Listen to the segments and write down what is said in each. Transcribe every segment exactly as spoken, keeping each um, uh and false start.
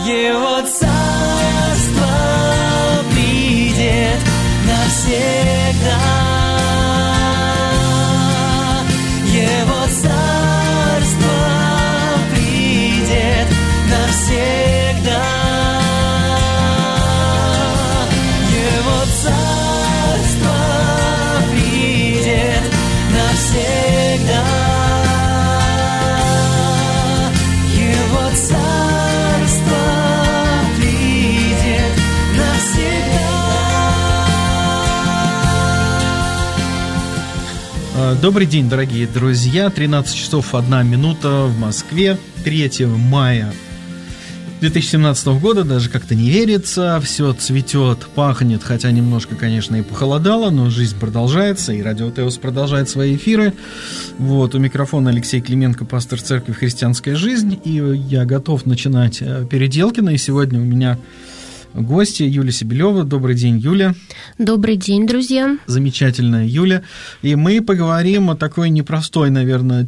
Его царство придет навсегда. Его царство придет навсегда. Его царство придет навсегда. Его царство придет навсегда. Добрый день, дорогие друзья. тринадцать часов одна минута в Москве. третьего мая две тысячи семнадцатого года. Даже как-то не верится. Все цветет, пахнет. Хотя немножко, конечно, и похолодало, но жизнь продолжается. И Радио Теос продолжает свои эфиры. Вот, у микрофона Алексей Клименко, пастор церкви «Христианская жизнь». И я готов начинать Переделкино. И сегодня у меня гости Юлия Сибилева. Добрый день, Юля. Добрый день, друзья. Замечательная Юля. И мы поговорим о такой непростой, наверное,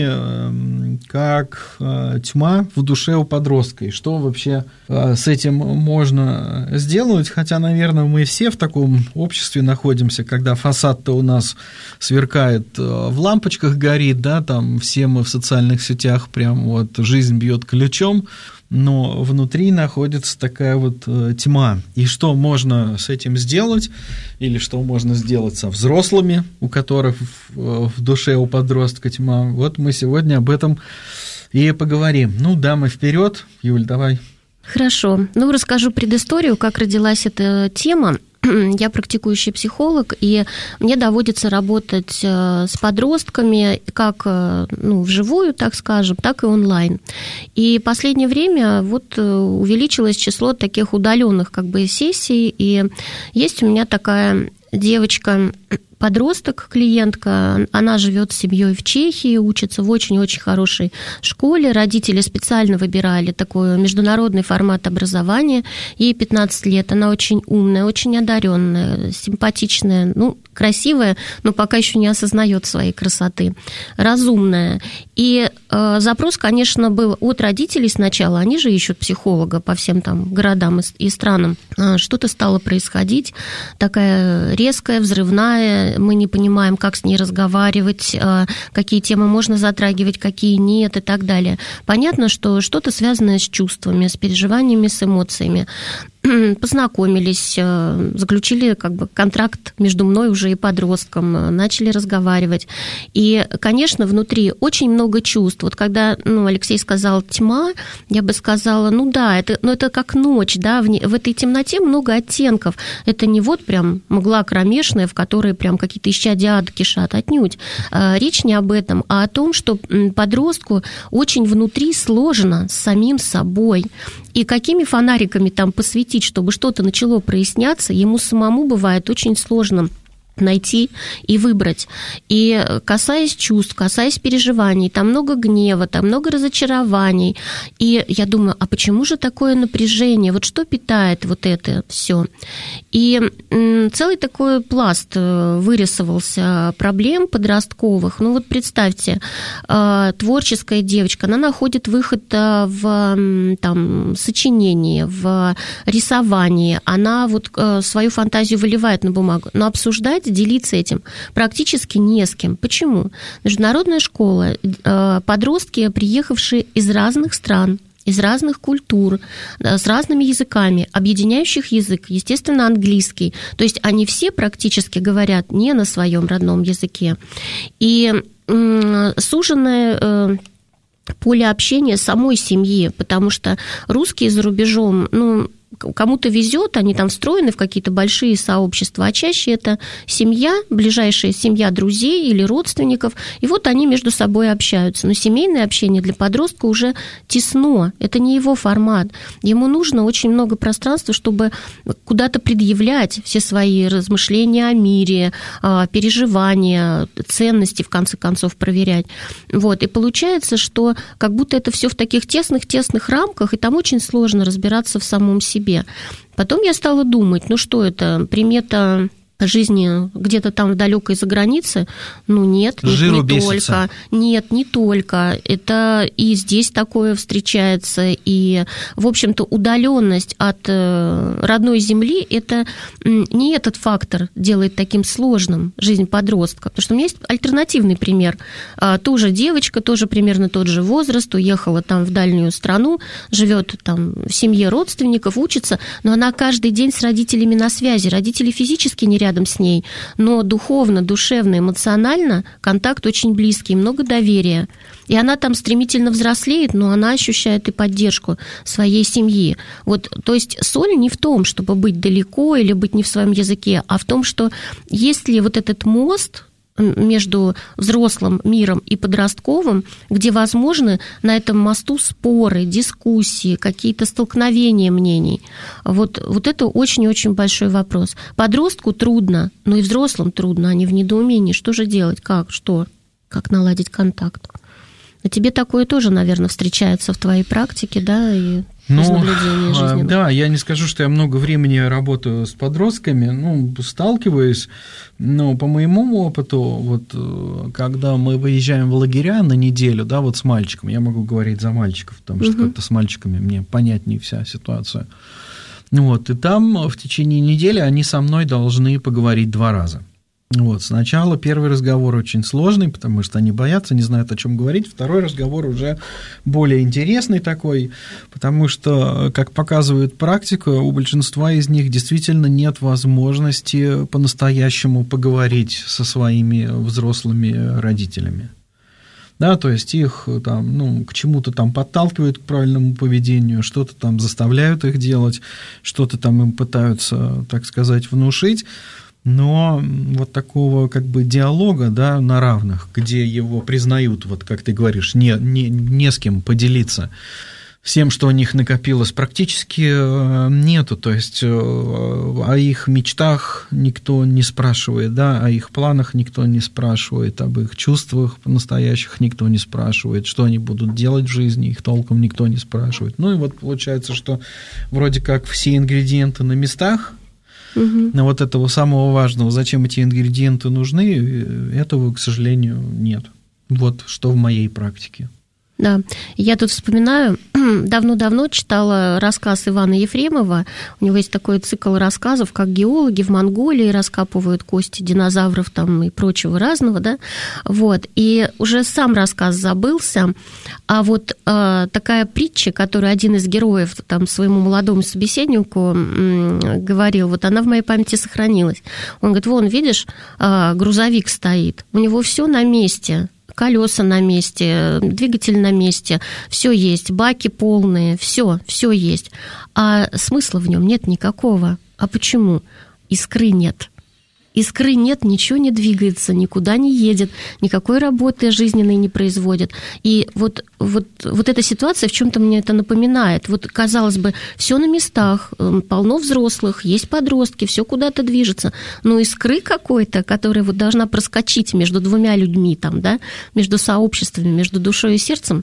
теме, как тьма в душе у подростка. И что вообще с этим можно сделать. Хотя, наверное, мы все в таком обществе находимся, когда фасад-то у нас сверкает, в лампочках горит, да, там все мы в социальных сетях, прям вот жизнь бьет ключом. Но внутри находится такая вот э, тьма. И что можно с этим сделать, или что можно сделать со взрослыми, у которых в, в душе у подростка тьма, вот мы сегодня об этом и поговорим. Ну, дамы, вперед. Юль, давай. Хорошо. Ну, расскажу предысторию, как родилась эта тема. Я практикующий психолог, и мне доводится работать с подростками как, ну, вживую, так скажем, так и онлайн. И в последнее время вот увеличилось число таких удаленных как бы сессий, и есть у меня такая девочка, подросток, клиентка, она живет с семьей в Чехии, учится в очень-очень хорошей школе. Родители специально выбирали такой международный формат образования. Ей пятнадцать лет, она очень умная, очень одаренная, симпатичная, ну, красивая, но пока еще не осознает своей красоты, разумная. И э, запрос, конечно, был от родителей сначала, они же ищут психолога по всем там городам и, и странам. Э, что-то стало происходить, такая резкая, взрывная, мы не понимаем, как с ней разговаривать, э, какие темы можно затрагивать, какие нет и так далее. Понятно, что что-то связанное с чувствами, с переживаниями, с эмоциями. Познакомились, заключили как бы контракт между мной уже и подростком, начали разговаривать. И, конечно, внутри очень много чувств. Вот когда, ну, Алексей сказал «тьма», я бы сказала, ну да, это, ну, это как ночь, да, в, в этой темноте много оттенков. Это не вот прям мгла кромешная, в которой прям какие-то исчадия ада кишат, отнюдь. Речь не об этом, а о том, что подростку очень внутри сложно с самим собой. И какими фонариками там посветить, чтобы что-то начало проясняться, ему самому бывает очень сложно найти и выбрать. И касаясь чувств, касаясь переживаний, там много гнева, там много разочарований. И я думаю, а почему же такое напряжение? Вот что питает вот это все? И целый такой пласт вырисовался проблем подростковых. Ну вот представьте, творческая девочка, она находит выход в там, сочинении, в рисовании, она вот свою фантазию выливает на бумагу, но обсуждать, делиться этим практически не с кем. Почему? Международная школа, подростки, приехавшие из разных стран, из разных культур, с разными языками, объединяющих язык, естественно, английский. То есть они все практически говорят не на своем родном языке. И суженное поле общения самой семьи, потому что русские за рубежом, ну, кому-то везет, они там встроены в какие-то большие сообщества, а чаще это семья, ближайшая семья друзей или родственников, и вот они между собой общаются. Но семейное общение для подростка уже тесно, это не его формат. Ему нужно очень много пространства, чтобы куда-то предъявлять все свои размышления о мире, переживания, ценности, в конце концов, проверять. Вот. И получается, что как будто это все в таких тесных-тесных рамках, и там очень сложно разбираться в самом себе. Потом я стала думать, ну что это, примета жизни где-то там в далекой за границе, ну нет, нет Жиру не бесится. только, нет, не только. Это и здесь такое встречается, и, в общем-то, удаленность от родной земли, это не этот фактор делает таким сложным жизнь подростка. Потому что у меня есть альтернативный пример. Тоже девочка, тоже примерно тот же возраст, уехала там в дальнюю страну, живет там в семье родственников, учится, но она каждый день с родителями на связи. Родители физически не рядом с ней, но духовно, душевно, эмоционально контакт очень близкий, много доверия. И она там стремительно взрослеет, но она ощущает и поддержку своей семьи. Вот, то есть соль не в том, чтобы быть далеко или быть не в своем языке, а в том, что есть ли вот этот мост между взрослым миром и подростковым, где возможны на этом мосту споры, дискуссии, какие-то столкновения мнений. Вот, вот это очень-очень большой вопрос. Подростку трудно, но и взрослым трудно, они в недоумении. Что же делать? Как? Что? Как наладить контакт? А тебе такое тоже, наверное, встречается в твоей практике, да, и ну, из наблюдения жизненного? Да, я не скажу, что я много времени работаю с подростками, ну, сталкиваюсь, но по моему опыту, вот, когда мы выезжаем в лагеря на неделю, да, вот с мальчиком, я могу говорить за мальчиков, потому что угу. как-то с мальчиками мне понятнее вся ситуация, вот, и там в течение недели они со мной должны поговорить два раза. Вот, сначала первый разговор очень сложный, потому что они боятся, не знают, о чем говорить. Второй разговор уже более интересный такой, потому что, как показывает практика, у большинства из них действительно нет возможности по-настоящему поговорить со своими взрослыми родителями. Да, то есть их там, ну, к чему-то там подталкивают к правильному поведению, что-то там заставляют их делать, что-то там им пытаются, так сказать, внушить. Но вот такого как бы диалога, да, на равных, где его признают, вот как ты говоришь, не, не, не с кем поделиться всем, что у них накопилось, практически нету. То есть о их мечтах никто не спрашивает, да, о их планах никто не спрашивает, об их чувствах настоящих никто не спрашивает, что они будут делать в жизни, их толком никто не спрашивает. Ну и вот получается, что вроде как все ингредиенты на местах, но вот этого самого важного, зачем эти ингредиенты нужны, этого, к сожалению, нет. Вот что в моей практике. Да, я тут вспоминаю, давно-давно читала рассказ Ивана Ефремова. У него есть такой цикл рассказов, как геологи в Монголии раскапывают кости динозавров там и прочего разного, да, вот, и уже сам рассказ забылся, а вот э, такая притча, которую один из героев там своему молодому собеседнику м, говорил, вот она в моей памяти сохранилась. Он говорит, вон, видишь, э, грузовик стоит, у него все на месте, колеса на месте, двигатель на месте, все есть, баки полные, все, все есть. А смысла в нем нет никакого. А почему? Искры нет. Искры нет, ничего не двигается, никуда не едет, никакой работы жизненной не производит. И вот, вот, вот эта ситуация в чем-то мне это напоминает. Вот, казалось бы, все на местах, полно взрослых, есть подростки, все куда-то движется. Но искры какой-то, которая вот должна проскочить между двумя людьми, там, да, между сообществами, между душой и сердцем,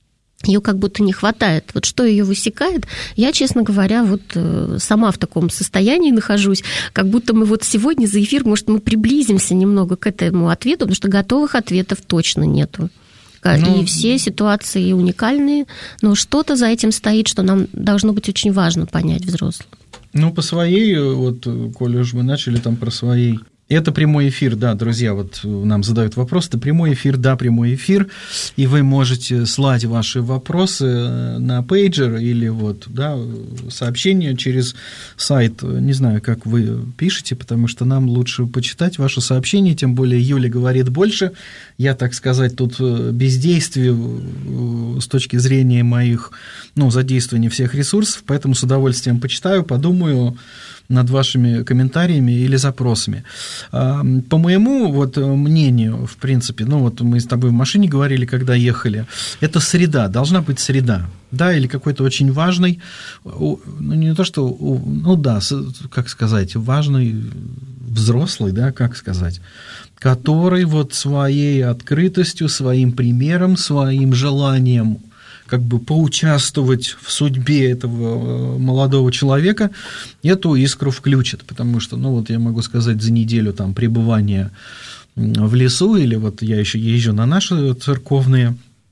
ее как будто не хватает. Вот что ее высекает, я, честно говоря, вот сама в таком состоянии нахожусь, как будто мы вот сегодня за эфир, может, мы приблизимся немного к этому ответу, потому что готовых ответов точно нету. Ну, и все ситуации уникальные, но что-то за этим стоит, что нам должно быть очень важно понять взрослым. Ну, по своей, вот, коли уж мы начали там про своей... Это прямой эфир, да, друзья, вот нам задают вопрос, это прямой эфир, да, прямой эфир, и вы можете слать ваши вопросы на пейджер или вот, да, сообщения через сайт, не знаю, как вы пишете, потому что нам лучше почитать ваши сообщения, тем более Юля говорит больше, я, так сказать, тут бездействие с точки зрения моих, ну, задействования всех ресурсов, поэтому с удовольствием почитаю, подумаю над вашими комментариями или запросами. По моему вот мнению, в принципе, ну вот мы с тобой в машине говорили, когда ехали, это среда, должна быть среда, да, или какой-то очень важный, ну не то что, ну да, как сказать, важный взрослый, да, как сказать, который вот своей открытостью, своим примером, своим желанием как бы поучаствовать в судьбе этого молодого человека, эту искру включит, потому что, ну вот я могу сказать, за неделю там пребывания в лесу, или вот я еще езжу на наши церковные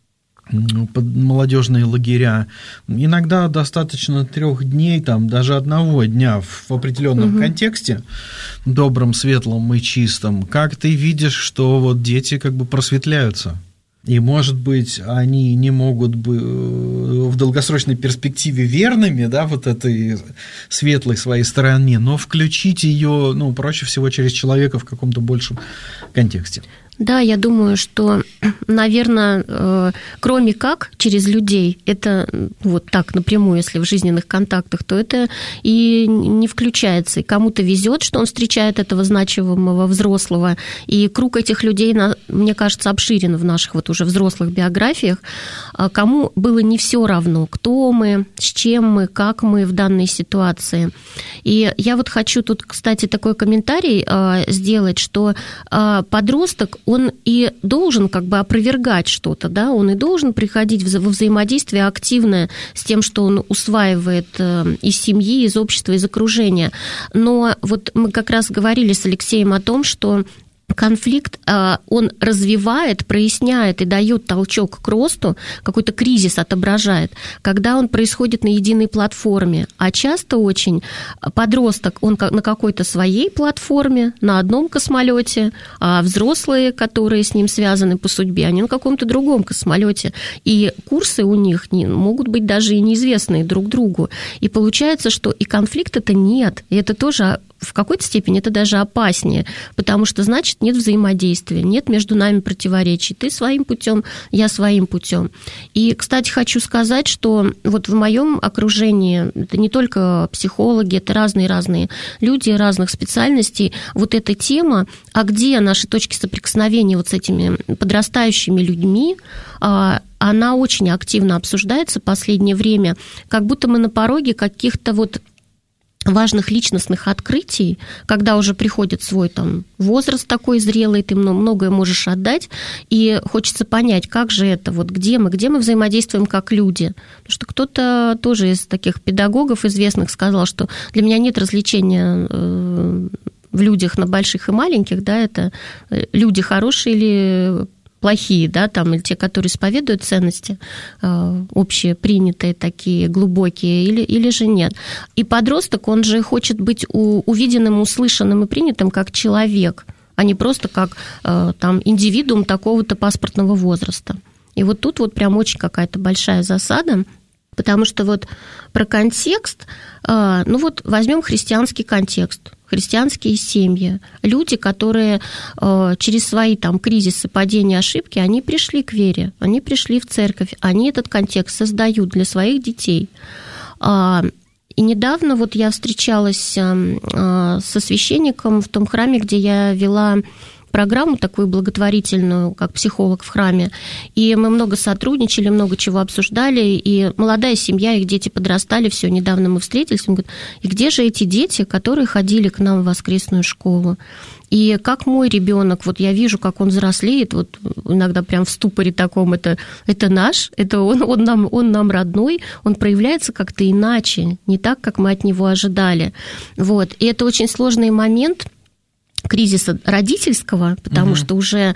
молодежные лагеря, иногда достаточно трех дней, там, даже одного дня в определенном угу. контексте, добром, светлом и чистом, как ты видишь, что вот дети как бы просветляются. И, может быть, они не могут быть в долгосрочной перспективе верными, да, вот этой светлой своей стороне, но включить ее, ну, проще всего через человека в каком-то большем контексте. Да, я думаю, что, наверное, кроме как через людей, это вот так напрямую, если в жизненных контактах, то это и не включается. И кому-то везет, что он встречает этого значимого взрослого, и круг этих людей, мне кажется, обширен в наших вот уже взрослых биографиях. Кому было не все равно, кто мы, с чем мы, как мы в данной ситуации. И я вот хочу тут, кстати, такой комментарий сделать, что подросток, он и должен как бы опровергать что-то, да, он и должен приходить во взаимодействие активное с тем, что он усваивает из семьи, из общества, из окружения. Но вот мы как раз говорили с Алексеем о том, что конфликт, он развивает, проясняет и дает толчок к росту, какой-то кризис отображает, когда он происходит на единой платформе. А часто очень подросток, он на какой-то своей платформе, на одном космолете, а взрослые, которые с ним связаны по судьбе, они на каком-то другом космолете. И курсы у них не, могут быть даже и неизвестные друг другу. И получается, что и конфликта-то нет. И это тоже в какой-то степени это даже опаснее, потому что, значит, нет взаимодействия, нет между нами противоречий. Ты своим путем, я своим путем. И, кстати, хочу сказать, что вот в моем окружении, это не только психологи, это разные-разные люди разных специальностей, вот эта тема, а где наши точки соприкосновения вот с этими подрастающими людьми, она очень активно обсуждается в последнее время, как будто мы на пороге каких-то вот важных личностных открытий, когда уже приходит свой там возраст такой зрелый, ты многое можешь отдать, и хочется понять, как же это, вот где мы, где мы взаимодействуем как люди. Потому что кто-то тоже из таких педагогов известных сказал, что для меня нет различения в людях на больших и маленьких, да, это люди хорошие или плохие, да, там, или те, которые исповедуют ценности э, общепринятые, такие глубокие, или, или же нет. И подросток, он же хочет быть у, увиденным, услышанным и принятым как человек, а не просто как э, там, индивидуум такого-то паспортного возраста. И вот тут вот прям очень какая-то большая засада, потому что вот про контекст, э, ну вот возьмем христианский контекст, христианские семьи, люди, которые э, через свои там кризисы, падения, ошибки, они пришли к вере, они пришли в церковь, они этот контекст создают для своих детей. А, и недавно вот я встречалась э, со священником в том храме, где я вела программу такую благотворительную, как психолог в храме, и мы много сотрудничали, много чего обсуждали, и молодая семья, их дети подрастали, все, недавно мы встретились, он говорит, и где же эти дети, которые ходили к нам в воскресную школу? И как мой ребенок, вот я вижу, как он взрослеет, вот иногда прям в ступоре таком, это, это наш, это он, он, нам, он нам родной, он проявляется как-то иначе, не так, как мы от него ожидали. Вот. И это очень сложный момент кризиса родительского, потому угу. что уже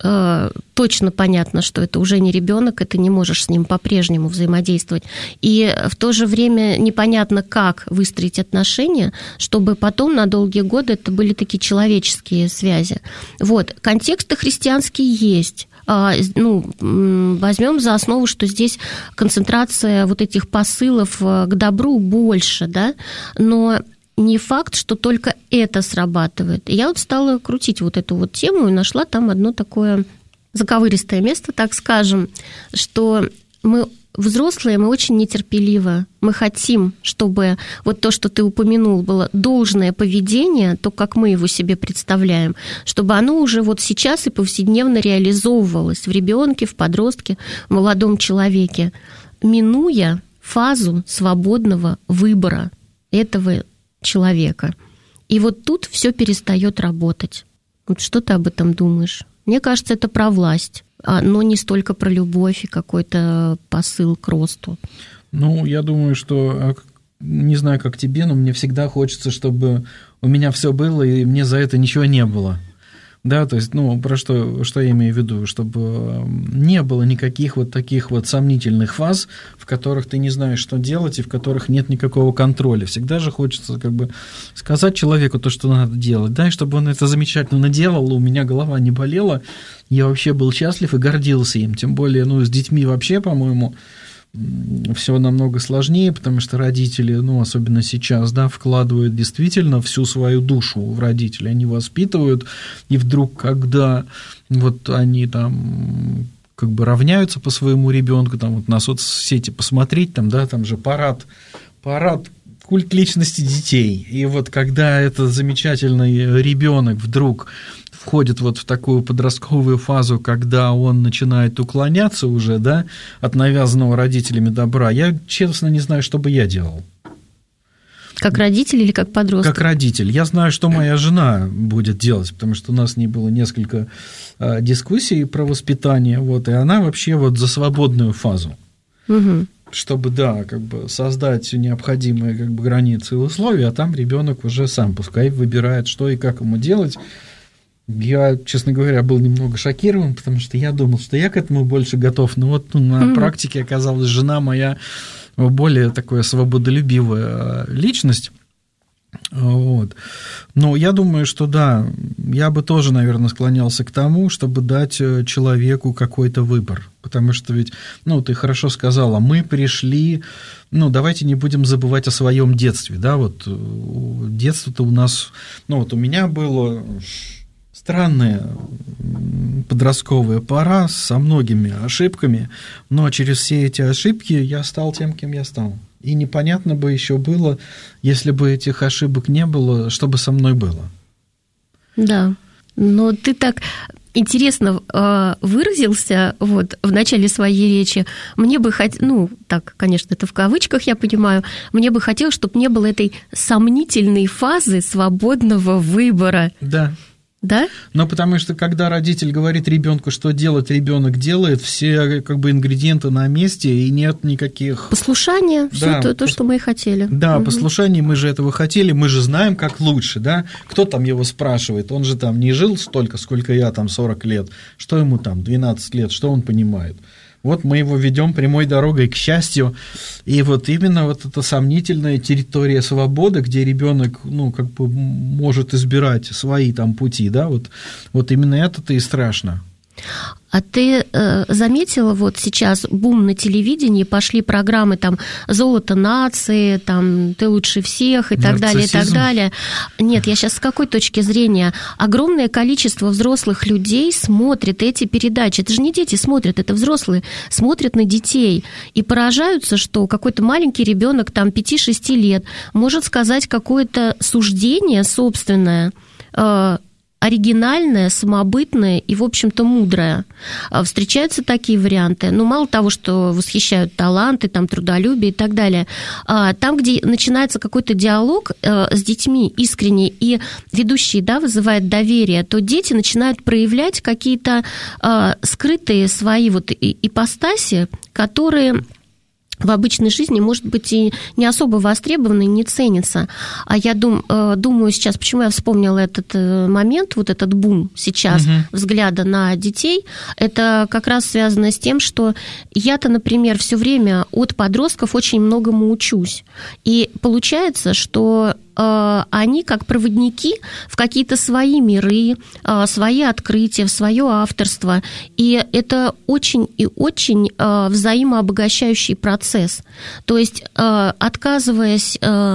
э, точно понятно, что это уже не ребенок, и ты не можешь с ним по-прежнему взаимодействовать. И в то же время непонятно, как выстроить отношения, чтобы потом на долгие годы это были такие человеческие связи. Вот. Контексты христианские есть. Ну, возьмем за основу, что здесь концентрация вот этих посылов к добру больше, да, но не факт, что только это срабатывает. И я вот стала крутить вот эту вот тему и нашла там одно такое заковыристое место, так скажем, что мы взрослые, мы очень нетерпеливы. Мы хотим, чтобы вот то, что ты упомянул, было должное поведение, то, как мы его себе представляем, чтобы оно уже вот сейчас и повседневно реализовывалось в ребенке, в подростке, в молодом человеке, минуя фазу свободного выбора этого человека. И вот тут все перестает работать. Вот что ты об этом думаешь? Мне кажется, это про власть. но не столько про любовь и какой-то посыл к росту. Ну, я думаю, что, не знаю, как тебе, но мне всегда хочется, чтобы у меня все было, и мне за это ничего не было. Да, то есть, ну, про что, что я имею в виду? Чтобы не было никаких вот таких вот сомнительных фаз, в которых ты не знаешь, что делать, и в которых нет никакого контроля. Всегда же хочется как бы сказать человеку то, что надо делать, да, и чтобы он это замечательно делал, у меня голова не болела, я вообще был счастлив и гордился им. Тем более, ну, с детьми вообще, по-моему, все намного сложнее, потому что родители, ну, особенно сейчас, да, вкладывают действительно всю свою душу в родителей, они воспитывают, и вдруг, когда вот они там как бы равняются по своему ребенку, там вот на соцсети посмотреть, там, да, там же парад, парад, культ личности детей, и вот когда этот замечательный ребенок вдруг входит вот в такую подростковую фазу, когда он начинает уклоняться уже, да, от навязанного родителями добра, я, честно, не знаю, что бы я делал. Как родитель или как подросток? Как родитель. Я знаю, что моя жена будет делать, потому что у нас с ней было несколько а, дискуссий про воспитание, вот, и она вообще вот за свободную фазу. Угу. Чтобы, да, как бы создать необходимые как бы границы и условия, а там ребенок уже сам пускай выбирает, что и как ему делать. Я, честно говоря, был немного шокирован, потому что я думал, что я к этому больше готов, но вот ну, на mm-hmm. практике оказалась жена моя более такая свободолюбивая личность. Вот. Но я думаю, что да, я бы тоже, наверное, склонялся к тому, чтобы дать человеку какой-то выбор, потому что ведь, ну, ты хорошо сказала, мы пришли, ну, давайте не будем забывать о своем детстве, да, вот детство-то у нас, ну, вот у меня было... странная подростковая пора со многими ошибками, но через все эти ошибки я стал тем, кем я стал. И непонятно бы еще было, если бы этих ошибок не было, что бы со мной было. Да, но ты так интересно выразился вот, в начале своей речи. Мне бы хотелось, ну, так, конечно, это в кавычках, я понимаю, мне бы хотелось, чтобы не было этой сомнительной фазы свободного выбора. Да. Да? Ну, потому что, когда родитель говорит ребенку, что делать, ребенок делает, все как бы ингредиенты на месте, и нет никаких... Послушание, да, все то, то, что мы и хотели. Да, угу. Послушание, мы же этого хотели, мы же знаем, как лучше, да? Кто там его спрашивает? Он же там не жил столько, сколько я, там, сорок лет. Что ему там, двенадцать лет, что он понимает? Вот мы его ведем прямой дорогой к счастью, и вот именно вот эта сомнительная территория свободы, где ребенок, ну, как бы может избирать свои там пути, да, вот, вот именно это-то и страшно. А ты э, заметила, вот сейчас бум на телевидении, пошли программы там «Золото нации», там «Ты лучше всех» и так далее, и так далее. Нет, я сейчас с какой точки зрения? Огромное количество взрослых людей смотрит эти передачи. Это же не дети смотрят, это взрослые смотрят на детей и поражаются, что какой-то маленький ребенок там пяти-шести лет может сказать какое-то суждение собственное, э, оригинальное, самобытное и, в общем-то, мудрое. Встречаются такие варианты. Ну, мало того, что восхищают таланты, там, трудолюбие и так далее. Там, где начинается какой-то диалог с детьми искренний, и ведущий, да, вызывает доверие, то дети начинают проявлять какие-то скрытые свои вот ипостаси, которые... в обычной жизни, может быть, и не особо востребованы, не ценится. А я дум, думаю сейчас, почему я вспомнила этот момент, вот этот бум сейчас угу. взгляда на детей, это как раз связано с тем, что я-то, например, все время от подростков очень многому учусь. И получается, что они как проводники в какие-то свои миры, свои открытия, в свое авторство. И это очень и очень взаимообогащающий процесс. То есть, отказываясь,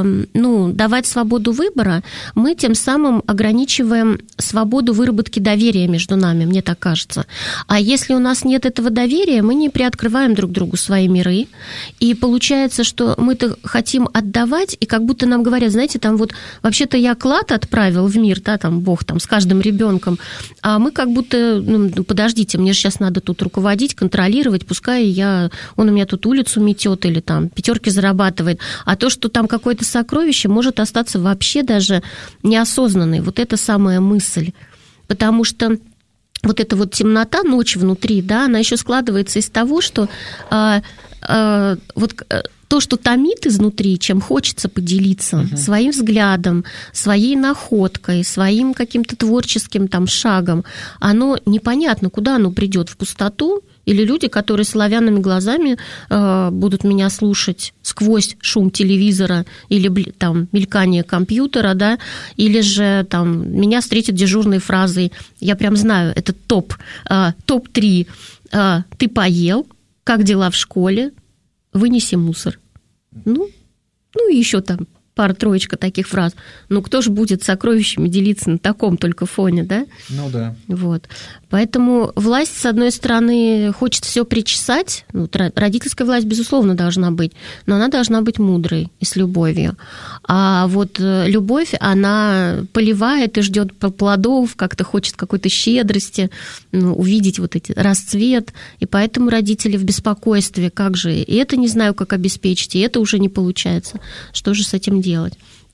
ну, давать свободу выбора, мы тем самым ограничиваем свободу выработки доверия между нами, мне так кажется. А если у нас нет этого доверия, мы не приоткрываем друг другу свои миры. И получается, что мы-то хотим отдавать, и как будто нам говорят, знаете, там вот вообще-то я клад отправил в мир, да, там Бог там с каждым ребенком, а мы как будто, ну, подождите, мне же сейчас надо тут руководить, контролировать, пускай я, он у меня тут улицу метет или там пятерки зарабатывает, а то, что там какое-то сокровище, может остаться вообще даже неосознанной. Вот это самая мысль, потому что вот эта вот темнота, ночь внутри, да, она еще складывается из того, что а, а, вот то, что томит изнутри, чем хочется поделиться uh-huh. своим взглядом, своей находкой, своим каким-то творческим там шагом, оно непонятно, куда оно придет, в пустоту, или люди, которые соловянными глазами э, будут меня слушать сквозь шум телевизора или там мелькание компьютера, да, или же там меня встретят дежурной фразой, я прям знаю, это топ, э, топ три, э, ты поел, как дела в школе, вынеси мусор. Ну, ну и еще там пара-троечка таких фраз. Ну, кто же будет сокровищами делиться на таком только фоне, да? Ну, да. Вот. Поэтому власть, с одной стороны, хочет все причесать. Ну, родительская власть, безусловно, должна быть, но она должна быть мудрой и с любовью. А вот любовь, она поливает и ждет плодов, как-то хочет какой-то щедрости, ну, увидеть вот эти расцвет. И поэтому родители в беспокойстве. Как же? И это не знаю, как обеспечить, и это уже не получается. Что же с этим делать?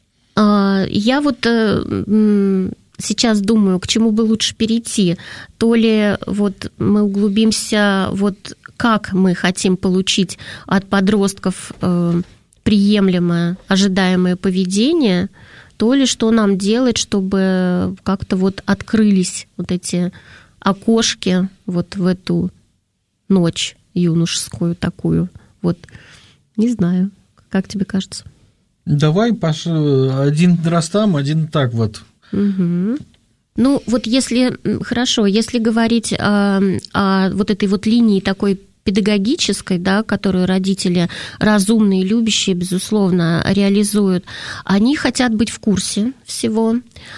Я вот сейчас думаю, к чему бы лучше перейти. То ли вот мы углубимся, вот как мы хотим получить от подростков приемлемое, ожидаемое поведение, то ли что нам делать, чтобы как-то вот открылись вот эти окошки вот в эту ночь юношескую такую. Вот, не знаю, как тебе кажется? Давай, Паша, один раз там, один так вот. Угу. Ну, вот если, хорошо, если говорить о, о вот этой вот линии такой педагогической, да, которую родители разумные, любящие, безусловно, реализуют, они хотят быть в курсе всего,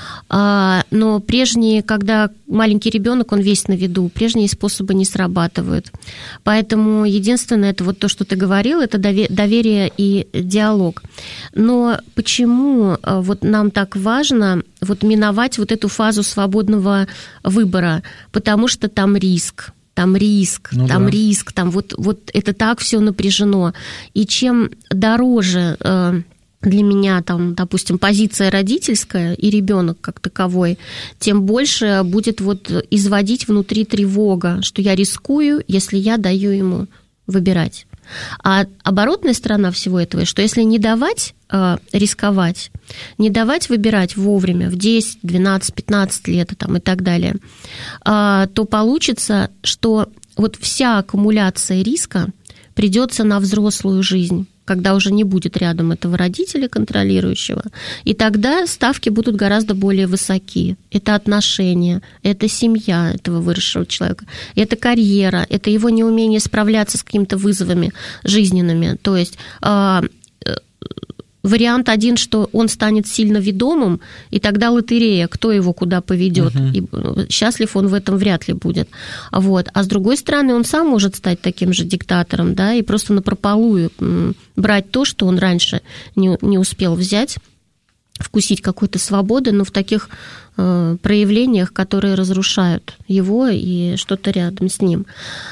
но прежние, когда маленький ребенок, он весь на виду, прежние способы не срабатывают. Поэтому единственное, это вот то, что ты говорил, это доверие и диалог. Но почему вот нам так важно вот миновать вот эту фазу свободного выбора? Потому что там риск. Там риск, ну, там да. риск, там вот, вот это так все напряжено. И чем дороже э, для меня, там, допустим, позиция родительская и ребенок как таковой, тем больше будет вот изводить внутри тревога, что я рискую, если я даю ему выбирать. А оборотная сторона всего этого, что если не давать э, рисковать, не давать выбирать вовремя, в десять, двенадцать, пятнадцать лет там, и так далее, э, то получится, что вот вся аккумуляция риска придется на взрослую жизнь, когда уже не будет рядом этого родителя контролирующего. И тогда ставки будут гораздо более высоки. Это отношения, это семья этого выросшего человека, это карьера, это его неумение справляться с какими-то вызовами жизненными. То есть э, э, вариант один, что он станет сильно ведомым, и тогда лотерея, кто его куда поведет. Uh-huh. И счастлив он в этом вряд ли будет. Вот. А с другой стороны, он сам может стать таким же диктатором, да, и просто напропалую брать то, что он раньше не, не успел взять, вкусить какой-то свободы, но в таких э, проявлениях, которые разрушают его и что-то рядом с ним.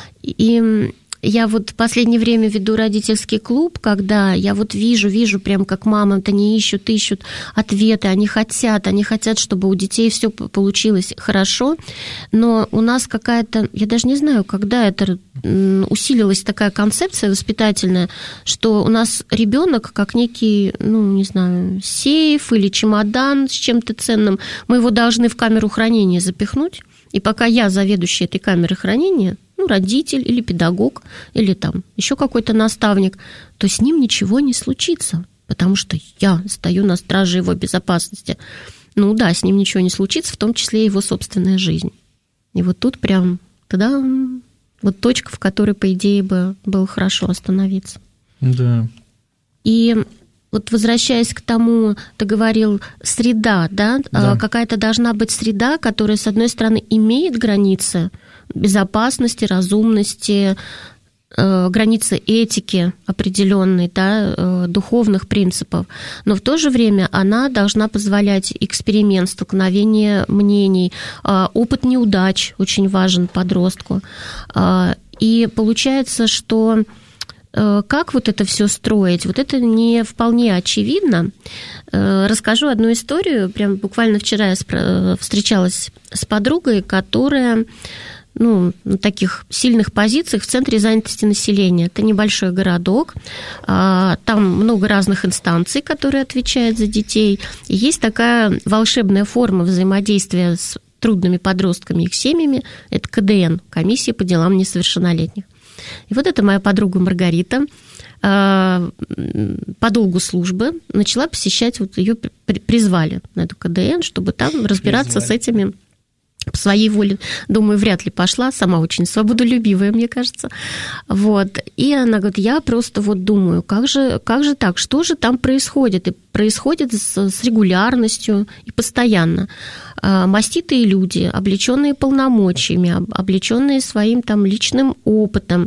И я вот в последнее время веду родительский клуб, когда я вот вижу, вижу прям как мамы-то не ищут, ищут ответы, они хотят, они хотят, чтобы у детей все получилось хорошо, но у нас какая-то, я даже не знаю, когда это усилилась такая концепция воспитательная, что у нас ребенок как некий, ну, не знаю, сейф или чемодан с чем-то ценным, мы его должны в камеру хранения запихнуть, и пока я заведующий этой камерой хранения, ну, родитель или педагог, или там еще какой-то наставник, то с ним ничего не случится, потому что я стою на страже его безопасности. Ну да, с ним ничего не случится, в том числе и его собственная жизнь. И вот тут прям тогда вот точка, в которой, по идее, бы было хорошо остановиться. Да. И вот возвращаясь к тому, ты говорил, среда, да? Да. Какая-то должна быть среда, которая, с одной стороны, имеет границы безопасности, разумности, э, границы этики определенной, да, э, духовных принципов, но в то же время она должна позволять эксперимент, столкновение мнений, э, опыт неудач очень важен подростку. Э, и получается, что как вот это все строить, вот это не вполне очевидно. Расскажу одну историю. Прям буквально вчера я встречалась с подругой, которая ну, на таких сильных позициях в центре занятости населения. Это небольшой городок, там много разных инстанций, которые отвечают за детей. И есть такая волшебная форма взаимодействия с трудными подростками и их семьями. Это ка дэ эн, комиссия по делам несовершеннолетних. И вот эта моя подруга Маргарита по долгу службы начала посещать, вот ее призвали на эту ка дэ эн, чтобы там разбираться призвали. С этими по своей воле. Думаю, вряд ли пошла, сама очень свободолюбивая, мне кажется. Вот. И она говорит, я просто вот думаю, как же, как же так, что же там происходит? И происходит с, с регулярностью и постоянно. Маститые люди, облеченные полномочиями, облеченные своим там личным опытом,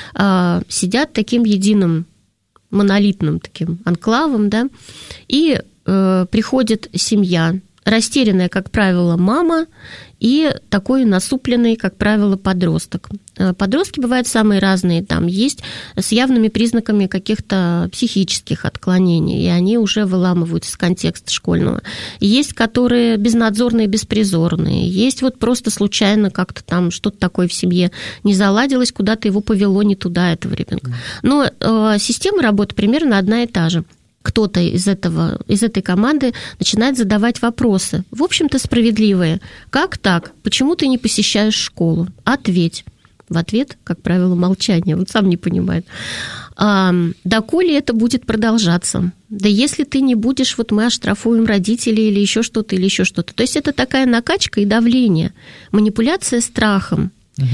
сидят таким единым монолитным таким анклавом, да, и э, приходит семья, растерянная, как правило, мама и такой насупленный, как правило, подросток. Подростки бывают самые разные. Там есть с явными признаками каких-то психических отклонений, и они уже выламываются из контекста школьного. Есть, которые безнадзорные, беспризорные. Есть вот просто случайно как-то там что-то такое в семье не заладилось, куда-то его повело не туда, этого ребенка. Но э, система работы примерно одна и та же. Кто-то из, этого, из этой команды начинает задавать вопросы, в общем-то, справедливые. Как так? Почему ты не посещаешь школу? Ответь. В ответ, как правило, молчание. Он сам не понимает. А, доколе это будет продолжаться? Да если ты не будешь, вот мы оштрафуем родителей или еще что-то, или еще что-то. То есть это такая накачка и давление, манипуляция страхом. Угу.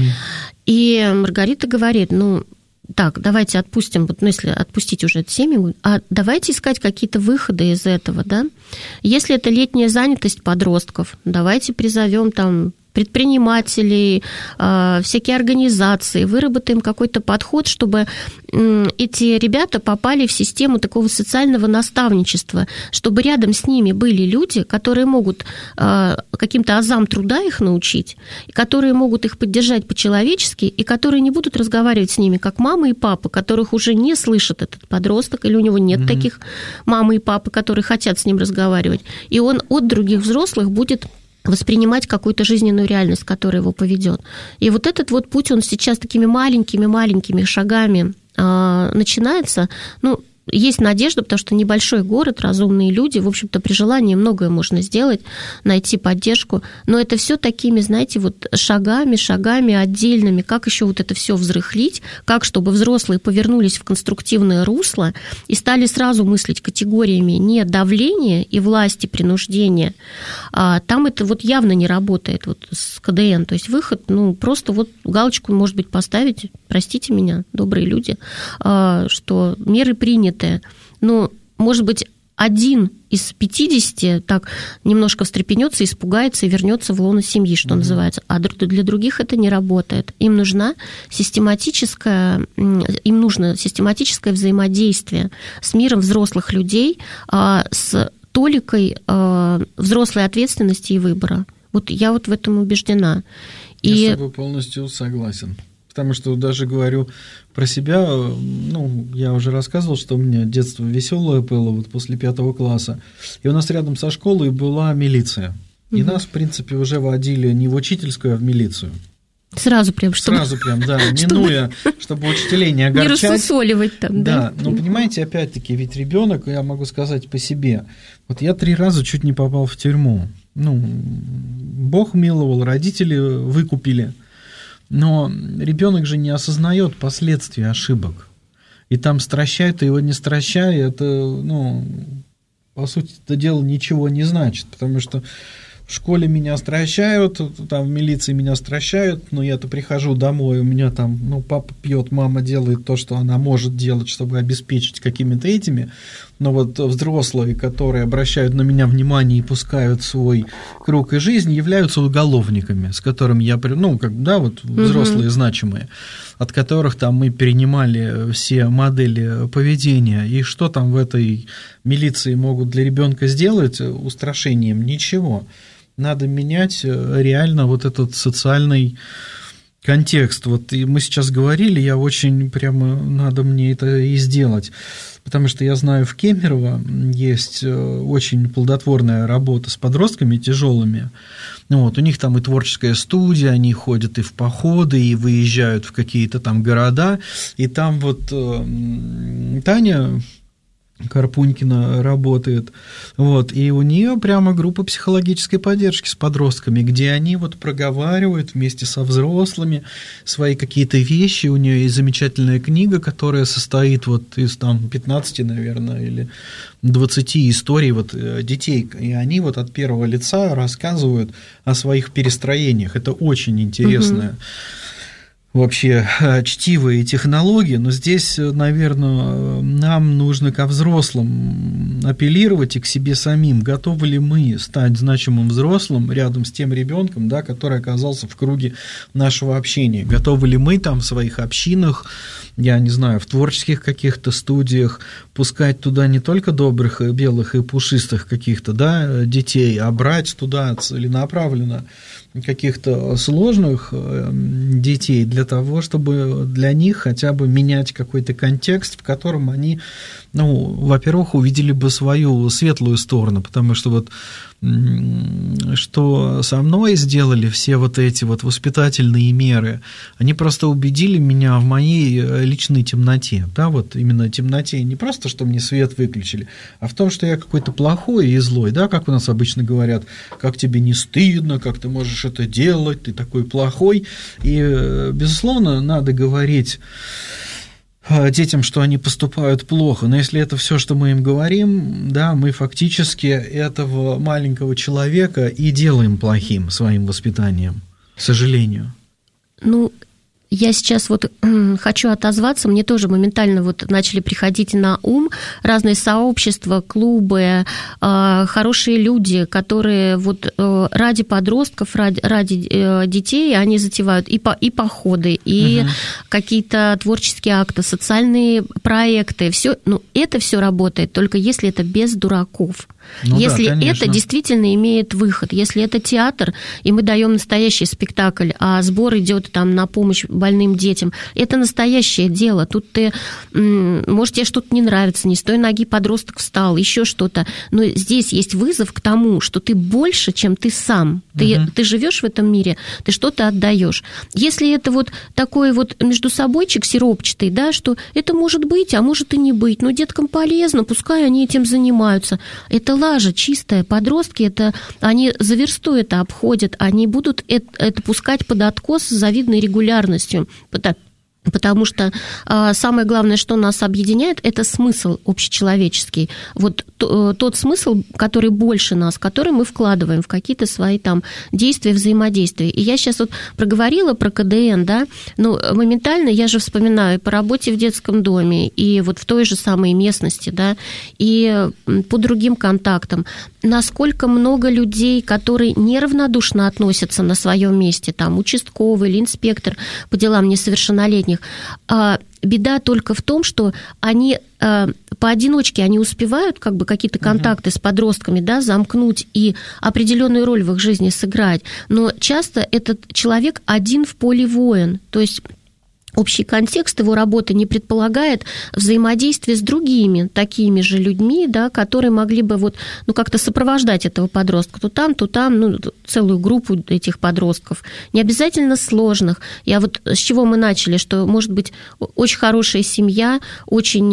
И Маргарита говорит, ну... Так, давайте отпустим, ну, если отпустить уже эту семью, а давайте искать какие-то выходы из этого, да. Если это летняя занятость подростков, давайте призовем там предпринимателей, всякие организации, выработаем какой-то подход, чтобы эти ребята попали в систему такого социального наставничества, чтобы рядом с ними были люди, которые могут каким-то азам труда их научить, которые могут их поддержать по-человечески, и которые не будут разговаривать с ними как мама и папа, которых уже не слышит этот подросток, или у него нет mm-hmm. таких мамы и папы, которые хотят с ним разговаривать, и он от других взрослых будет воспринимать какую-то жизненную реальность, которая его поведет. И вот этот вот путь, он сейчас такими маленькими-маленькими шагами э, начинается. Ну, есть надежда, потому что небольшой город, разумные люди, в общем-то, при желании многое можно сделать, найти поддержку, но это все такими, знаете, вот шагами, шагами отдельными, как еще вот это все взрыхлить, как чтобы взрослые повернулись в конструктивное русло и стали сразу мыслить категориями не давления и власти, принуждения, а там это вот явно не работает вот с ка дэ эн, то есть выход, ну, просто вот галочку, может быть, поставить, простите меня, добрые люди, что меры приняты. Ну, может быть, один из пятидесяти так немножко встрепенется, испугается и вернется в лоно семьи, что mm-hmm. называется. А для других это не работает. Им нужна систематическая, им нужно систематическое взаимодействие с миром взрослых людей, с толикой взрослой ответственности и выбора. Вот я вот в этом убеждена. Я и... с тобой полностью согласен. Потому что даже говорю про себя, ну, я уже рассказывал, что у меня детство веселое было вот после пятого класса, и у нас рядом со школой была милиция. И угу. нас, в принципе, уже водили не в учительскую, а в милицию. Сразу прям, чтобы... Сразу прям, да, минуя, чтобы учителей не огорчать. Не рассусоливать там, да? Да, но понимаете, опять-таки, ведь ребенок, я могу сказать по себе, вот я три раза чуть не попал в тюрьму. Ну, Бог миловал, родители выкупили. Но ребенок же не осознает последствий ошибок. И там стращай, ты его не стращай, это, ну, по сути, это дело ничего не значит, потому что в школе меня стращают, там в милиции меня стращают, но я-то прихожу домой, у меня там, ну, папа пьет, мама делает то, что она может делать, чтобы обеспечить какими-то этими, но вот взрослые, которые обращают на меня внимание и пускают свой круг и жизнь, являются уголовниками, с которыми я, ну, как, да, вот взрослые, угу. значимые, от которых там мы перенимали все модели поведения, и что там в этой милиции могут для ребенка сделать устрашением? Ничего. Надо менять реально вот этот социальный контекст. Вот и мы сейчас говорили, я очень прямо надо мне это и сделать, потому что я знаю, в Кемерово есть очень плодотворная работа с подростками тяжелыми. Вот, у них там и творческая студия, они ходят и в походы, и выезжают в какие-то там города, и там вот Таня Карпунькина работает, вот, и у нее прямо группа психологической поддержки с подростками, где они вот проговаривают вместе со взрослыми свои какие-то вещи. У нее есть замечательная книга, которая состоит вот из там пятнадцати, наверное, или двадцати историй вот детей, и они вот от первого лица рассказывают о своих перестроениях. Это очень интересно. Угу. Вообще чтивые технологии, но здесь, наверное, нам нужно ко взрослым апеллировать и к себе самим. Готовы ли мы стать значимым взрослым рядом с тем ребенком, да, который оказался в круге нашего общения? Готовы ли мы там в своих общинах, я не знаю, в творческих каких-то студиях пускать туда не только добрых, белых и пушистых каких-то, да, детей, а брать туда целенаправленно каких-то сложных детей для того, чтобы для них хотя бы менять какой-то контекст, в котором они, ну, во-первых, увидели бы свою светлую сторону, потому что вот что со мной сделали все вот эти вот воспитательные меры, они просто убедили меня в моей личной темноте, да, вот именно темноте, не просто, что мне свет выключили, а в том, что я какой-то плохой и злой, да, как у нас обычно говорят, как тебе не стыдно, как ты можешь это делать, ты такой плохой, и, безусловно, надо говорить детям, что они поступают плохо, но если это все, что мы им говорим, да, мы фактически этого маленького человека и делаем плохим своим воспитанием, к сожалению. Ну, я сейчас вот хочу отозваться, мне тоже моментально вот начали приходить на ум разные сообщества, клубы, хорошие люди, которые вот ради подростков, ради, ради детей, они затевают и, по, и походы, и угу. какие-то творческие акты, социальные проекты, все, ну, это все работает, только если это без дураков. Ну, если да, это действительно имеет выход, если это театр, и мы даем настоящий спектакль, а сбор идет там на помощь больным детям, это настоящее дело. Тут ты, может, тебе что-то не нравится, не с той ноги подросток встал, еще что-то, но здесь есть вызов к тому, что ты больше, чем ты сам. Ты, угу. ты живешь в этом мире, ты что-то отдаешь. Если это вот такой вот между собойчик сиропчатый, да, что это может быть, а может и не быть, но деткам полезно, пускай они этим занимаются. Это лажа чистая. Подростки, это, они за версту это обходят, они будут это, это пускать под откос с завидной регулярностью. Потому что а, самое главное, что нас объединяет, это смысл общечеловеческий. Вот т, тот смысл, который больше нас, который мы вкладываем в какие-то свои там действия, взаимодействия. И я сейчас вот проговорила про ка дэ эн, да, но моментально я же вспоминаю по работе в детском доме, и вот в той же самой местности, да, и по другим контактам. Насколько много людей, которые неравнодушно относятся на своем месте, там, участковый или инспектор по делам несовершеннолетних. Беда только в том, что они поодиночке они успевают как бы какие-то контакты uh-huh. с подростками, да, замкнуть и определенную роль в их жизни сыграть, но часто этот человек один в поле воин, то есть общий контекст его работы не предполагает взаимодействие с другими такими же людьми, да, которые могли бы вот, ну, как-то сопровождать этого подростка. То там, то там, ну, целую группу этих подростков. Не обязательно сложных. Я вот с чего мы начали, что может быть очень хорошая семья, очень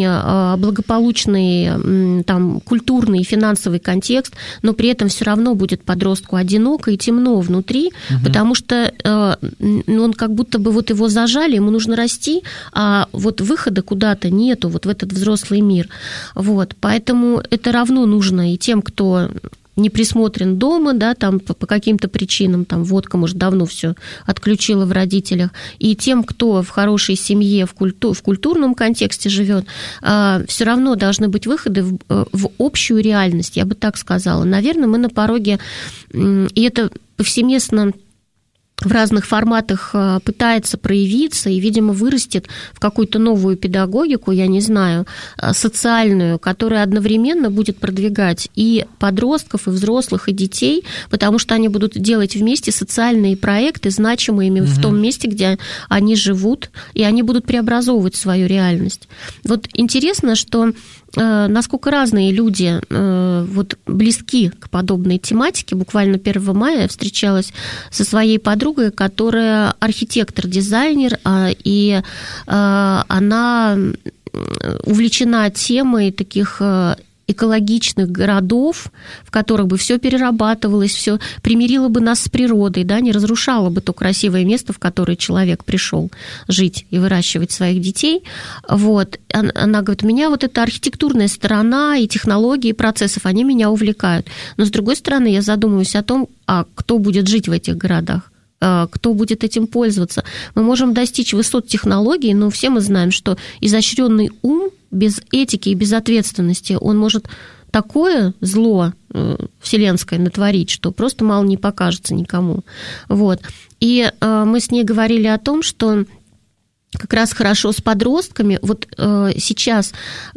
благополучный там, культурный и финансовый контекст, но при этом все равно будет подростку одиноко и темно внутри, угу. потому что он как будто бы вот его зажали, ему нужно расти, а вот выхода куда-то нету, вот в этот взрослый мир. Вот. Поэтому это равно нужно и тем, кто не присмотрен дома, да, там по, по каким-то причинам, там водка, может, давно все отключила в родителях, и тем, кто в хорошей семье, в, культу, в культурном контексте живет, э, все равно должны быть выходы в, в общую реальность, я бы так сказала. Наверное, мы на пороге, э, и это повсеместно в разных форматах пытается проявиться и, видимо, вырастет в какую-то новую педагогику, я не знаю, социальную, которая одновременно будет продвигать и подростков, и взрослых, и детей, потому что они будут делать вместе социальные проекты, значимые угу. в том месте, где они живут, и они будут преобразовывать свою реальность. Вот интересно, что насколько разные люди вот, близки к подобной тематике. Буквально первого мая я встречалась со своей подругой, которая архитектор, дизайнер, и она увлечена темой таких экологичных городов, в которых бы все перерабатывалось, все примирило бы нас с природой, да, не разрушало бы то красивое место, в которое человек пришел жить и выращивать своих детей. Вот. Она говорит, меня вот эта архитектурная сторона и технологии, и процессов, они меня увлекают. Но, с другой стороны, я задумываюсь о том, а кто будет жить в этих городах? Кто будет этим пользоваться? Мы можем достичь высот технологий, но все мы знаем, что изощренный ум без этики и без ответственности, он может такое зло вселенское натворить, что просто мало не покажется никому. Вот. И мы с ней говорили о том, что как раз хорошо с подростками вот э, сейчас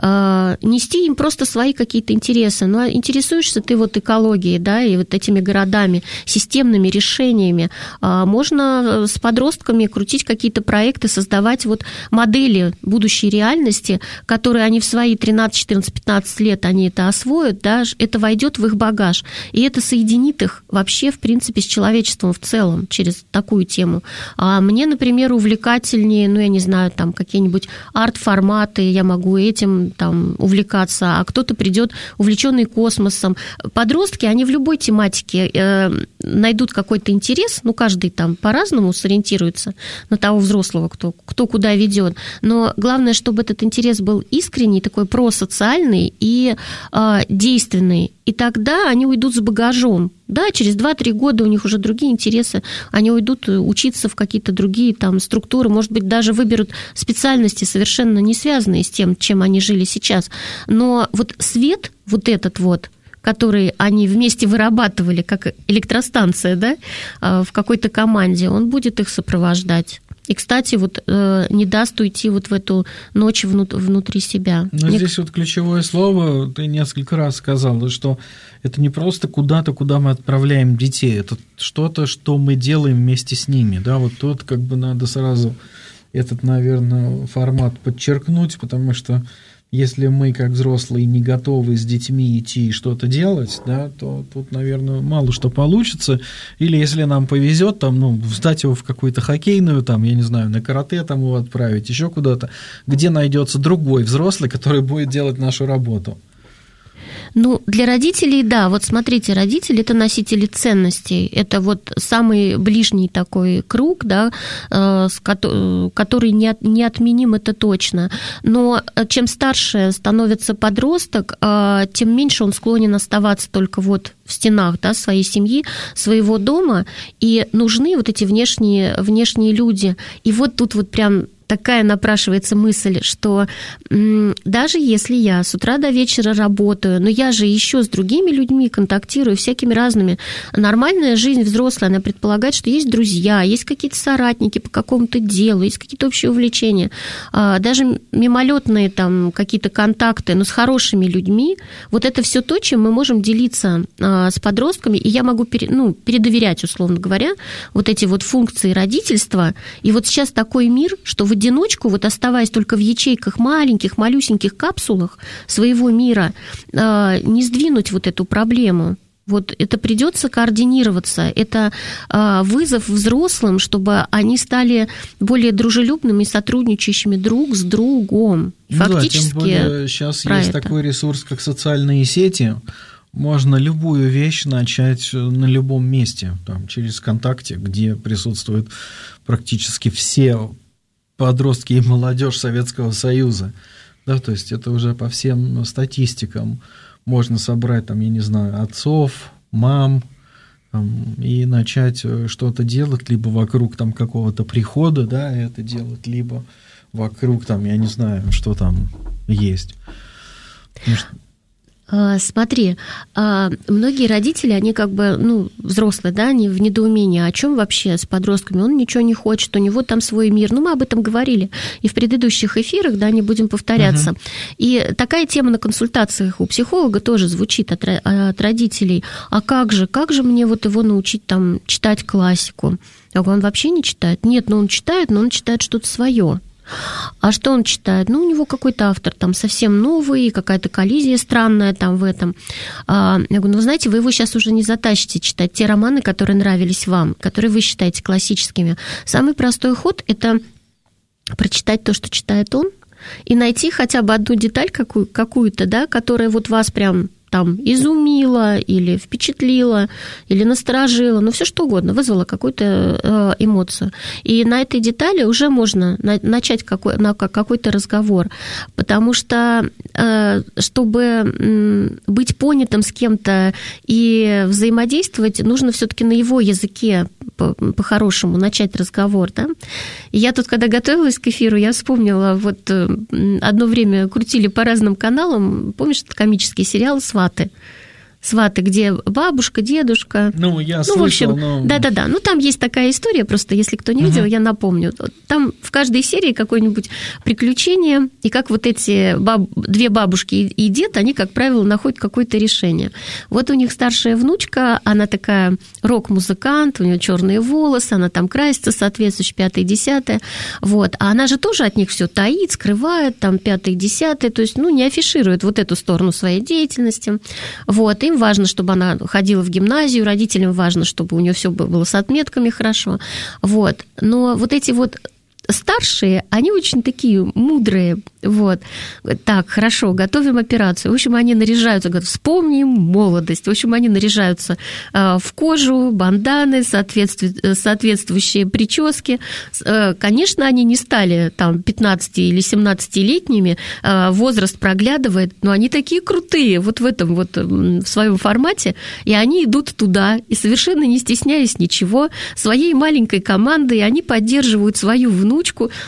э, нести им просто свои какие-то интересы. Ну, а интересуешься ты вот экологией, да, и вот этими городами, системными решениями. Э, можно с подростками крутить какие-то проекты, создавать вот модели будущей реальности, которые они в свои тринадцать, четырнадцать, пятнадцать лет, они это освоят, да, это войдет в их багаж. И это соединит их вообще, в принципе, с человечеством в целом через такую тему. А мне, например, увлекательнее, ну, я не знаю, там какие-нибудь арт-форматы, я могу этим там увлекаться, а кто-то придет увлеченный космосом. Подростки, они в любой тематике э, найдут какой-то интерес, ну, каждый там по-разному сориентируется на того взрослого, кто, кто куда ведет, но главное, чтобы этот интерес был искренний, такой просоциальный и э, действенный, и тогда они уйдут с багажом. Да, через два-три года у них уже другие интересы, они уйдут учиться в какие-то другие там структуры, может быть, даже выберут специальности, совершенно не связанные с тем, чем они жили сейчас. Но вот свет, вот этот вот, который они вместе вырабатывали, как электростанция, да, в какой-то команде, он будет их сопровождать. И, кстати, вот э, не даст уйти вот в эту ночь внут- внутри себя. Но Мне... здесь вот ключевое слово, ты несколько раз сказала, что это не просто куда-то, куда мы отправляем детей, это что-то, что мы делаем вместе с ними. Да, вот тут как бы надо сразу этот, наверное, формат подчеркнуть, потому что если мы, как взрослые, не готовы с детьми идти и что-то делать, да, то тут, наверное, мало что получится. Или если нам повезет, там, ну, сдать его в какую-то хоккейную, там, я не знаю, на карате там его отправить, еще куда-то, где найдется другой взрослый, который будет делать нашу работу. Ну, для родителей, да, вот смотрите, родители – это носители ценностей, это вот самый ближний такой круг, да, который неотменим, это точно. Но чем старше становится подросток, тем меньше он склонен оставаться только вот в стенах, да, своей семьи, своего дома, и нужны вот эти внешние, внешние люди. И вот тут вот прям такая напрашивается мысль, что м, даже если я с утра до вечера работаю, но я же еще с другими людьми контактирую, всякими разными. Нормальная жизнь взрослая, она предполагает, что есть друзья, есть какие-то соратники по какому-то делу, есть какие-то общие увлечения, а, даже мимолетные там какие-то контакты, но с хорошими людьми. Вот это все то, чем мы можем делиться а, с подростками, и я могу пере, ну, передоверять, условно говоря, вот эти вот функции родительства. И вот сейчас такой мир, что в одиночку, вот оставаясь только в ячейках маленьких, малюсеньких капсулах своего мира, не сдвинуть вот эту проблему. Вот это придется координироваться. Это вызов взрослым, чтобы они стали более дружелюбными и сотрудничающими друг с другом. Фактически, ну да, тем более сейчас есть это. Такой ресурс, как социальные сети. Можно любую вещь начать на любом месте, там, через ВКонтакте, где присутствуют практически все подростки и молодежь Советского Союза, да, то есть это уже по всем статистикам можно собрать, там, я не знаю, отцов, мам, там, и начать что-то делать, либо вокруг там какого-то прихода, да, это делать, либо вокруг там, я не знаю, что там есть. Потому что... Смотри, многие родители, они как бы, ну, взрослые, да, они в недоумении, о чем вообще с подростками, он ничего не хочет, у него там свой мир, ну, мы об этом говорили и в предыдущих эфирах, да, не будем повторяться. Uh-huh. И такая тема на консультациях у психолога тоже звучит от, от родителей, а как же, как же мне вот его научить там читать классику? А он вообще не читает? Нет, ну он читает, но он читает что-то свое. А что он читает? Ну, у него какой-то автор там совсем новый, какая-то коллизия странная там в этом. А, я говорю, ну, вы знаете, вы его сейчас уже не затащите читать те романы, которые нравились вам, которые вы считаете классическими. Самый простой ход – это прочитать то, что читает он, и найти хотя бы одну деталь какую- какую-то, да, которая вот вас прям там изумила или впечатлила, или насторожила, ну, все что угодно, вызвала какую-то э, эмоцию. И на этой детали уже можно на, начать какой, на, какой-то разговор, потому что, э, чтобы м, быть понятым с кем-то и взаимодействовать, нужно все-таки на его языке по- по-хорошему начать разговор, да. И я тут, когда готовилась к эфиру, я вспомнила, вот э, одно время крутили по разным каналам, помнишь, комический сериал «Сваты»? «Сваты», где бабушка, дедушка. Ну, я ну, слышал, в общем, но... Да-да-да. Ну, там есть такая история, просто если кто не видел, uh-huh. я напомню. Там в каждой серии какое-нибудь приключение, и как вот эти баб... две бабушки и дед, они, как правило, находят какое-то решение. Вот у них старшая внучка, она такая рок-музыкант, у нее черные волосы, она там красится соответствующе, пятое, десятое. Вот. А она же тоже от них все таит, скрывает, там, пятое, десятое, то есть, ну, не афиширует вот эту сторону своей деятельности. Вот. И им важно, чтобы она ходила в гимназию, родителям важно, чтобы у нее все было с отметками хорошо. Вот. Но вот эти вот старшие, они очень такие мудрые, вот, так, хорошо, готовим операцию, в общем, они наряжаются, говорят, вспомним молодость, в общем, они наряжаются в кожу, банданы, соответствующие прически, конечно, они не стали там пятнадцати- или семнадцатилетними, возраст проглядывает, но они такие крутые, вот в этом вот, в своем формате, и они идут туда, и совершенно не стесняясь ничего, своей маленькой командой, они поддерживают свою внучку,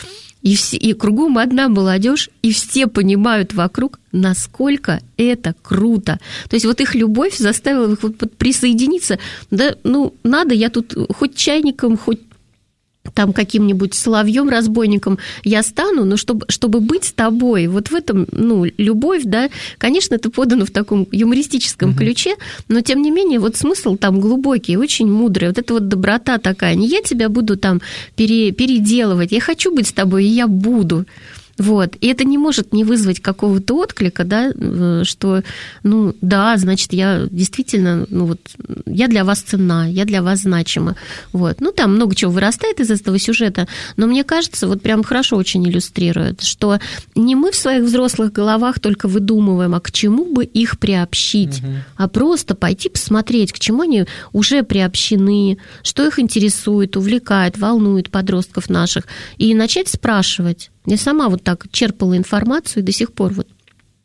и, все, и кругом одна молодежь, и все понимают вокруг, насколько это круто. То есть вот их любовь заставила их вот присоединиться. Да, ну, надо, я тут хоть чайником, хоть там каким-нибудь соловьем-разбойником я стану, но чтобы, чтобы быть с тобой, вот в этом, ну, любовь, да, конечно, это подано в таком юмористическом uh-huh. ключе, но, тем не менее, вот смысл там глубокий, очень мудрый, вот эта вот доброта такая, не я тебя буду там пере, переделывать, я хочу быть с тобой, и я буду. Вот. И это не может не вызвать какого-то отклика, да, что, ну, да, значит, я действительно, ну, вот, я для вас ценна, я для вас значима. Вот. Ну, там много чего вырастает из этого сюжета, но мне кажется, вот прям хорошо очень иллюстрирует, что не мы в своих взрослых головах только выдумываем, а к чему бы их приобщить, угу. а просто пойти посмотреть, к чему они уже приобщены, что их интересует, увлекает, волнует подростков наших, и начать спрашивать. Я сама вот так черпала информацию и до сих пор вот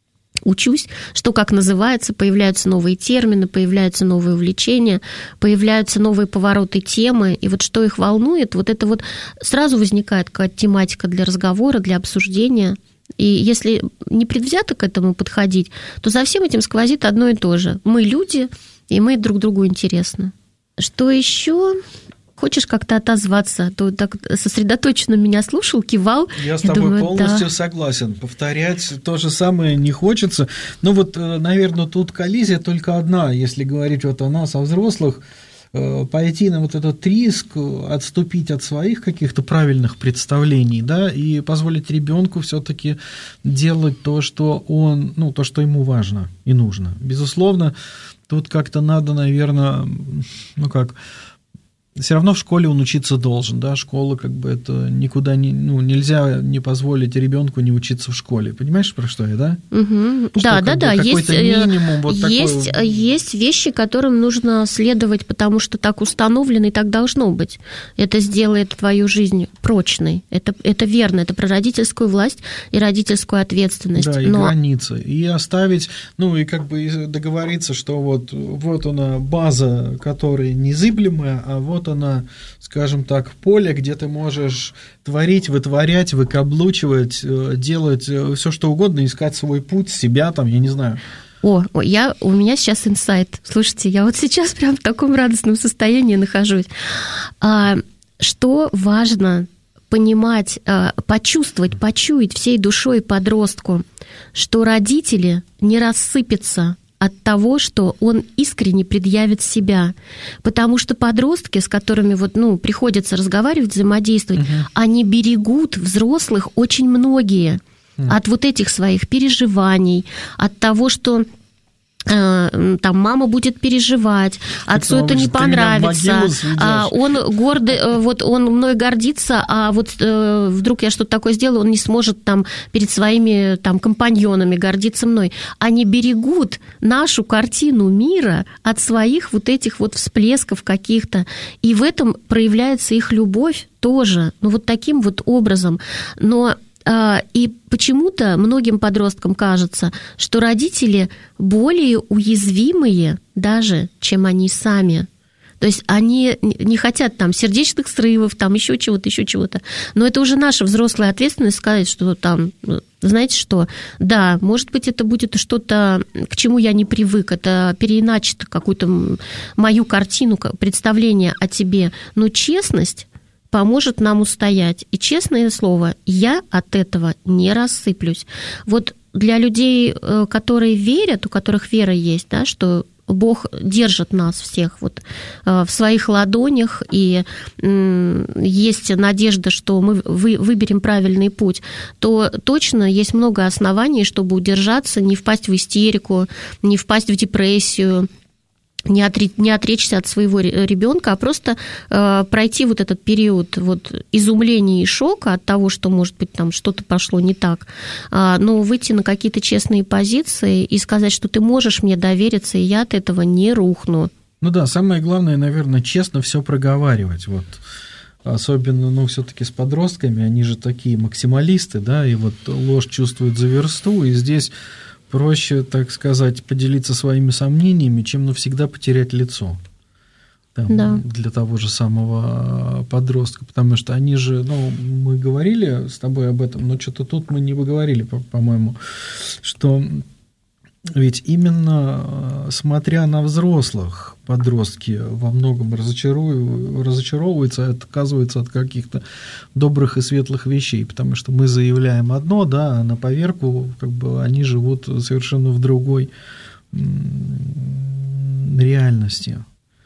учусь, что как называется, появляются новые термины, появляются новые увлечения, появляются новые повороты темы, и вот что их волнует, вот это вот сразу возникает какая-то тематика для разговора, для обсуждения. И если непредвзято к этому подходить, то за всем этим сквозит одно и то же. Мы люди, и мы друг другу интересны. Что еще? Хочешь как-то отозваться? То так сосредоточенно меня слушал, кивал. Я с тобой думаю, полностью да. согласен. Повторять то же самое не хочется. Ну вот, наверное, тут коллизия только одна, если говорить вот о нас, о взрослых, пойти на вот этот риск, отступить от своих каких-то правильных представлений, да, и позволить ребенку все-таки делать то, что он, ну, то, что ему важно и нужно. Безусловно, тут как-то надо, наверное, ну как... Все равно в школе он учиться должен, да, школа как бы это никуда не, ну, нельзя не позволить ребенку не учиться в школе, понимаешь, про что я, да? Угу. Да, да, да, есть, минимум, вот есть, такой... есть вещи, которым нужно следовать, потому что так установлено и так должно быть. Это сделает твою жизнь прочной, это, это верно, это про родительскую власть и родительскую ответственность. Да, и Но... границы, и оставить, ну, и как бы договориться, что вот, вот она база, которая незыблемая, а вот она, скажем так, поле, где ты можешь творить, вытворять, выкаблучивать, делать все, что угодно, искать свой путь, себя там, я не знаю. О, о я, у меня сейчас инсайт. Слушайте, я вот сейчас прям в таком радостном состоянии нахожусь. А, что важно понимать, а, почувствовать, почуять всей душой подростку, что родители не рассыпятся от того, что он искренне предъявит себя. Потому что подростки, с которыми вот, ну, приходится разговаривать, взаимодействовать, угу. они берегут взрослых очень многие угу. от вот этих своих переживаний, от того, что там мама будет переживать, отцу это не понравится, он гордый, вот он мной гордится, а вот вдруг я что-то такое сделаю, он не сможет там перед своими там компаньонами гордиться мной. Они берегут нашу картину мира от своих вот этих вот всплесков каких-то, и в этом проявляется их любовь тоже, ну вот таким вот образом. Но и почему-то многим подросткам кажется, что родители более уязвимые даже, чем они сами. То есть они не хотят там сердечных срывов, там еще чего-то, еще чего-то. Но это уже наша взрослая ответственность сказать, что там, знаете что, да, может быть, это будет что-то, к чему я не привык, это переиначит какую-то мою картину, представление о тебе. Но честность поможет нам устоять. И, честное слово, я от этого не рассыплюсь. Вот для людей, которые верят, у которых вера есть, да, что Бог держит нас всех вот в своих ладонях, и есть надежда, что мы выберем правильный путь, то точно есть много оснований, чтобы удержаться, не впасть в истерику, не впасть в депрессию, не, отре, не отречься от своего ребенка, а просто э, пройти вот этот период вот, изумления и шока от того, что, может быть, там что-то пошло не так, э, но выйти на какие-то честные позиции и сказать, что ты можешь мне довериться, и я от этого не рухну. Ну да, самое главное, наверное, честно все проговаривать. Вот. Особенно, ну, все-таки с подростками, они же такие максималисты, да, и вот ложь чувствуют за версту, и здесь проще, так сказать, поделиться своими сомнениями, чем навсегда потерять лицо там, да. для того же самого подростка, потому что они же, ну, мы говорили с тобой об этом, но что-то тут мы не поговорили, по-моему, что ведь именно смотря на взрослых, подростки во многом разочаровываются, отказываются от каких-то добрых и светлых вещей, потому что мы заявляем одно, да, а на поверку как бы они живут совершенно в другой реальности.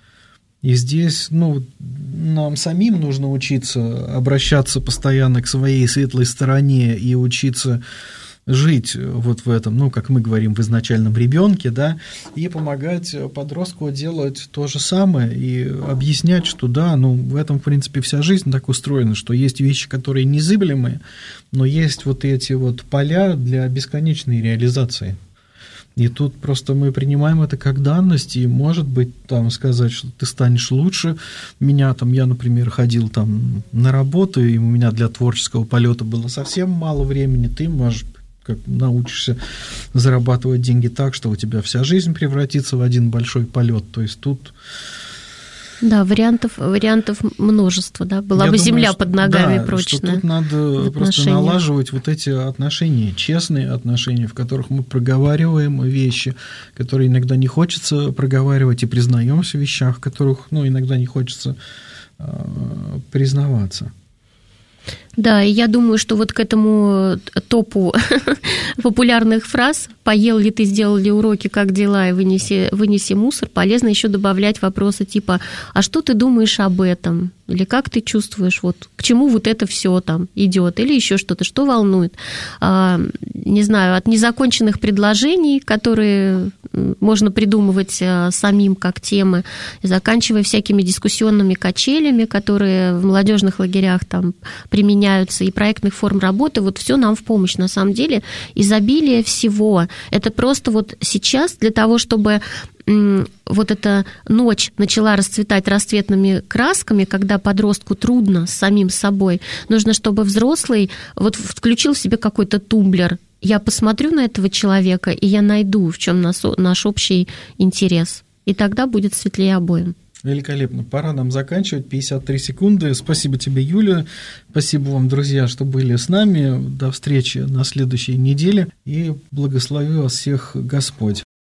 И здесь, ну, нам самим нужно учиться обращаться постоянно к своей светлой стороне и учиться жить вот в этом, ну, как мы говорим, в изначальном ребенке, да, и помогать подростку делать то же самое и объяснять, что да, ну, в этом, в принципе, вся жизнь так устроена, что есть вещи, которые незыблемые, но есть вот эти вот поля для бесконечной реализации. И тут просто мы принимаем это как данность, и, может быть, там сказать, что ты станешь лучше меня, там, я, например, ходил там на работу, и у меня для творческого полета было совсем мало времени, ты можешь как научишься зарабатывать деньги так, что у тебя вся жизнь превратится в один большой полет. То есть тут... Да, вариантов, вариантов множество, да, была Я бы думаю, земля что, под ногами да, прочная. Что тут надо просто налаживать вот эти отношения, честные отношения, в которых мы проговариваем вещи, которые иногда не хочется проговаривать, и признаемся в вещах, в которых, ну, иногда не хочется э, признаваться. Да, и я думаю, что вот к этому топу популярных фраз «поел ли ты, сделал ли уроки, как дела, и вынеси, вынеси мусор», полезно еще добавлять вопросы типа «а что ты думаешь об этом?» или «как ты чувствуешь, вот, к чему вот это все там идет?» или еще что-то, что волнует. А, не знаю, от незаконченных предложений, которые можно придумывать а, самим как темы, заканчивая всякими дискуссионными качелями, которые в молодежных лагерях там применяются, и проектных форм работы, вот все нам в помощь. На самом деле изобилие всего. Это просто вот сейчас для того, чтобы вот эта ночь начала расцветать расцветными красками, когда подростку трудно с самим собой, нужно, чтобы взрослый вот включил в себе какой-то тумблер. Я посмотрю на этого человека, и я найду, в чем наш, наш общий интерес. И тогда будет светлее обоим. Великолепно. Пора нам заканчивать. пятьдесят три секунды. Спасибо тебе, Юля. Спасибо вам, друзья, что были с нами. До встречи на следующей неделе. И благослови вас всех Господь.